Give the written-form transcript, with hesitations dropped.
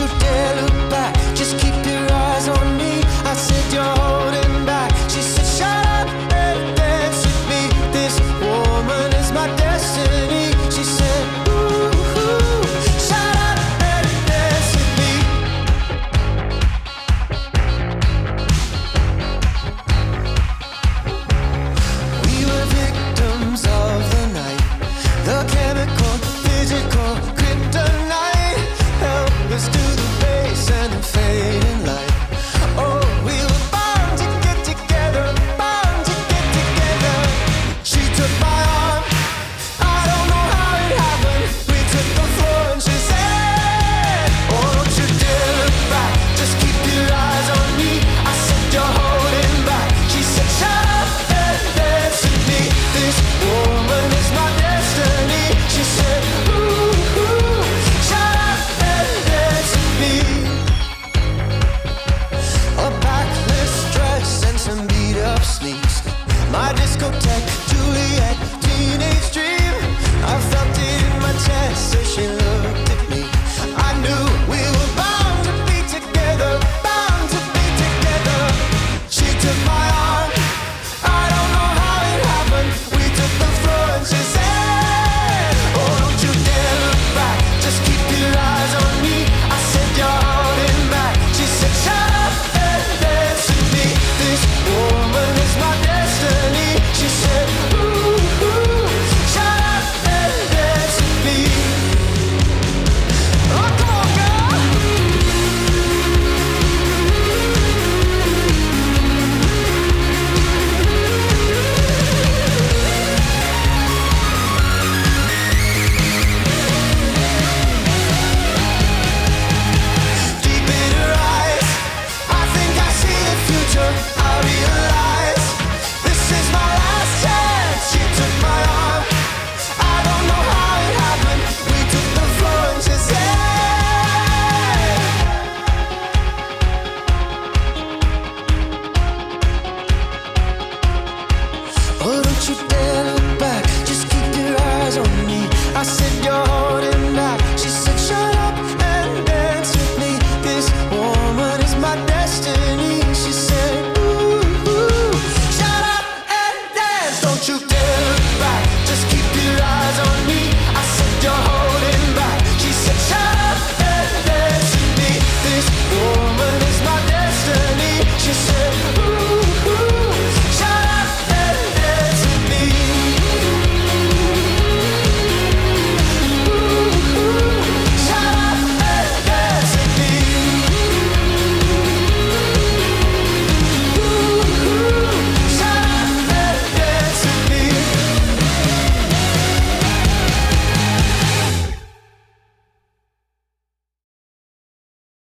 you dare look back, just keep your eyes on me. I said you're holding back. She said shut up and dance with me. This woman is my destiny. She said ooh, shut up and dance with me. We were victims of the night, the chemical, physical, kryptonite. Help us to the base and the fading light. Oh, we were bound to get together, bound to get together. She took my arm, I don't know how it happened. We took the floor and she said, oh, don't you dare look back, just keep your eyes on me. I said you're holding back. She said shut up and dance with me. This woman is my destiny. She said ooh, shut up and dance with me. A backless dress and some beat up sneaks. My discotheque, Juliet, teenage dream. I felt it in my chest as she looked at me. I knew we were bound to be together, bound to be together. She took my arm, I don't know how it happened. We took the floor and she said, oh, don't you dare look back, just keep your eyes on me. I said you're holding back. She said shut up and dance with me. This woman is my destiny. She said ooh, shut up and dance with me. Oh, come on, girl. Deep in her eyes, I think I see the future. I realize this is my last chance. She took my arm, I don't know how it happened. We took the floor and she said, oh, don't you dare look back, just keep your eyes on me. I said you're holding back.